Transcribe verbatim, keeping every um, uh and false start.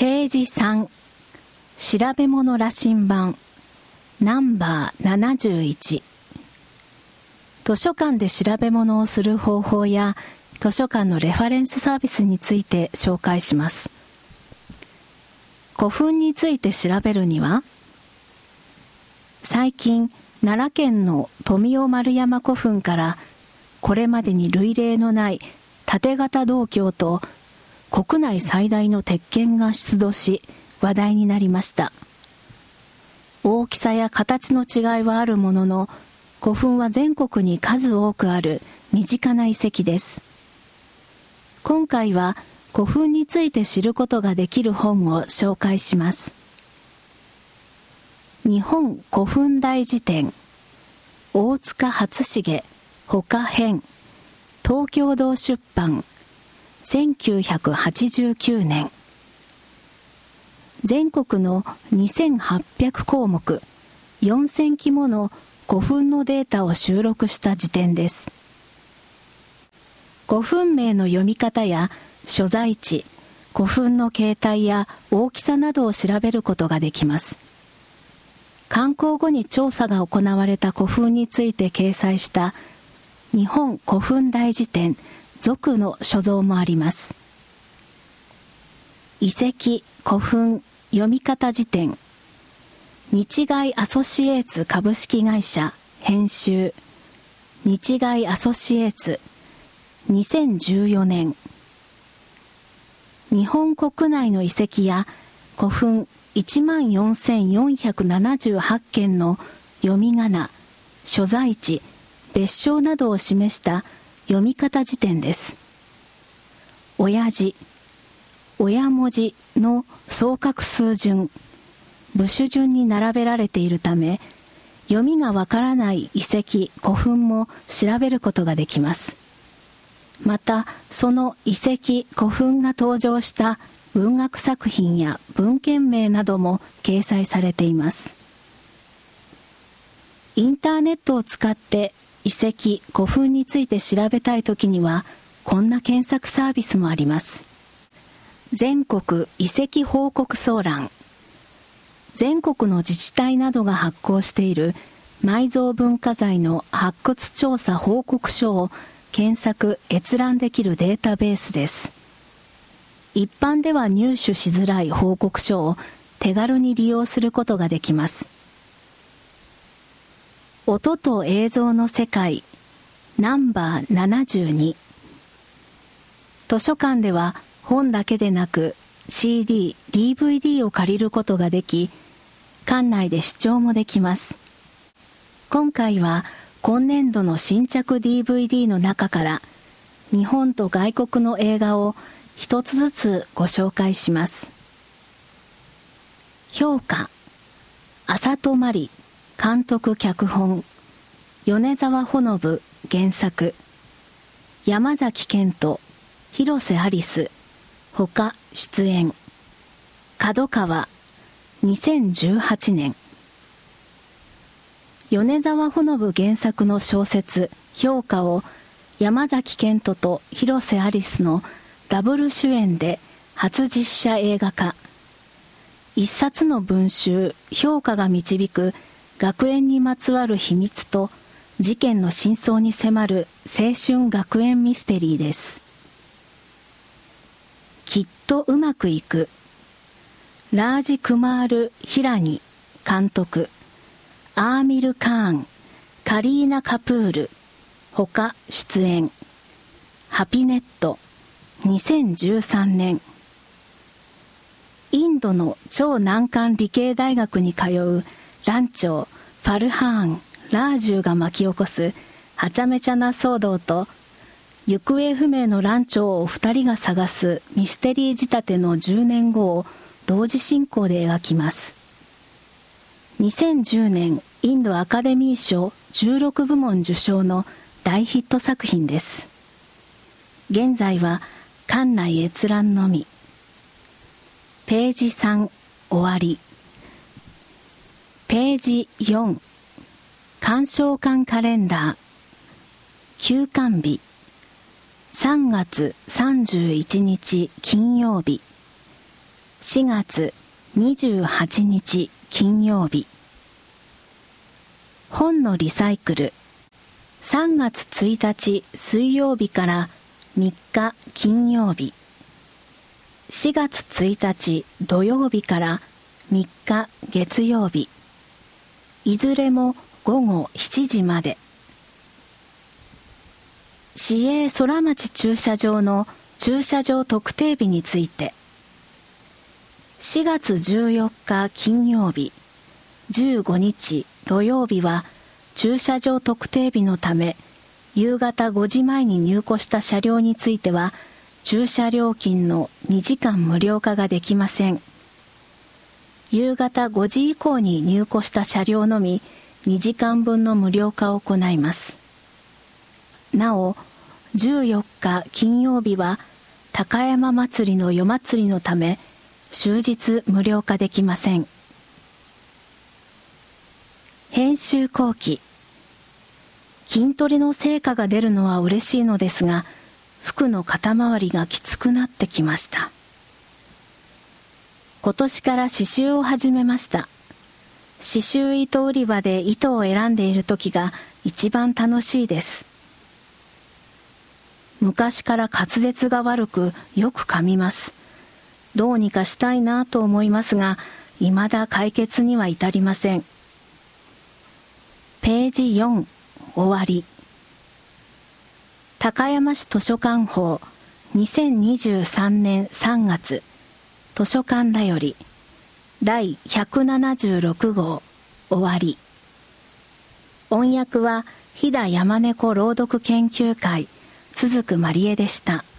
ページさん、調べ物羅針盤ナンバーななじゅういち。図書館で調べ物をする方法や図書館のレファレンスサービスについて紹介します。古墳について調べるには、最近奈良県の富雄丸山古墳からこれまでに類例のない縦型銅鏡と国内最大の鉄剣が出土し話題になりました。大きさや形の違いはあるものの、古墳は全国に数多くある身近な遺跡です。今回は古墳について知ることができる本を紹介します。日本古墳大辞典、大塚初重他編、東京堂出版、せんきゅうひゃくはちじゅうきゅうねん。全国のにせんはっぴゃくこうもく、よんせんきもの古墳のデータを収録した辞典です。古墳名の読み方や所在地、古墳の形態や大きさなどを調べることができます。刊行後に調査が行われた古墳について掲載した日本古墳大辞典続の所蔵もあります。遺跡古墳読み方辞典、日外アソシエーツ株式会社編集、日外アソシエーツにせんじゅうよねん。日本国内の遺跡や古墳いちまんよんせんよんひゃくななじゅうはちけんの読み仮名、所在地、別称などを示した読み方辞典です。親字、親文字の総画数順、部首順に並べられているため、読みがわからない遺跡、古墳も調べることができます。また、その遺跡、古墳が登場した文学作品や文献名なども掲載されています。インターネットを使って遺跡、古墳について調べたいときには、こんな検索サービスもあります。全国遺跡報告総覧。全国の自治体などが発行している埋蔵文化財の発掘調査報告書を検索・閲覧できるデータベースです。一般では入手しづらい報告書を手軽に利用することができます。音と映像の世界ナンバーななじゅうに。図書館では本だけでなく シーディー、ディーブイディー を借りることができ、館内で視聴もできます。今回は今年度の新着 ディーブイディー の中から日本と外国の映画を一つずつご紹介します。評価、浅戸まり監督脚本、米沢ほのぶ原作、山崎賢人、広瀬アリス他出演、角川にせんじゅうはちねん。米沢ほのぶ原作の小説評価を山崎賢人と広瀬アリスのダブル主演で初実写映画化。一冊の文集評価が導く学園にまつわる秘密と事件の真相に迫る青春学園ミステリーです。きっとうまくいく。ラージ・クマール・ヒラニ監督、アーミル・カーン、カリーナ・カプール他出演、ハピネットにせんじゅうさんねん。インドの超難関理系大学に通うラン長ファルハーン・ラージュが巻き起こすはちゃめちゃな騒動と、行方不明のラン長を二人が探すミステリー仕立てのじゅうねんごを同時進行で描きます。にせんじゅうねんインドアカデミー賞じゅうろくぶもん受賞の大ヒット作品です。現在は館内閲覧のみ。ページさん終わり。ページよん、鑑賞館カレンダー。休館日さんがつさんじゅういちにち金曜日。 しがつにじゅうはちにち金曜日。本のリサイクル。さんがつついたち水曜日からみっか金曜日。しがつついたち土曜日からみっか月曜日。いずれもごごしちじまで。市営空町駐車場の駐車場特定日について、しがつじゅうよっか金曜日、じゅうごにち土曜日は駐車場特定日のため、夕方ごじまえに入庫した車両については、駐車料金のにじかん無料化ができません。夕方ごじ以降に入庫した車両のみにじかんぶんの無料化を行います。なお、じゅうよっか金曜日は高山祭りの夜祭りのため、終日無料化できません。編集後期。筋トレの成果が出るのは嬉しいのですが、服の肩周りがきつくなってきました。今年から刺繍を始めました。刺繍糸売り場で糸を選んでいる時が一番楽しいです。昔から滑舌が悪くよく噛みます。どうにかしたいなと思いますが、未だ解決には至りません。ページよん、終わり。高山市図書館法にせんにじゅうさんねんさんがつ図書館だよりだいひゃくななじゅうろくごう終わり。音訳は飛騨山猫朗読研究会続くまりえでした。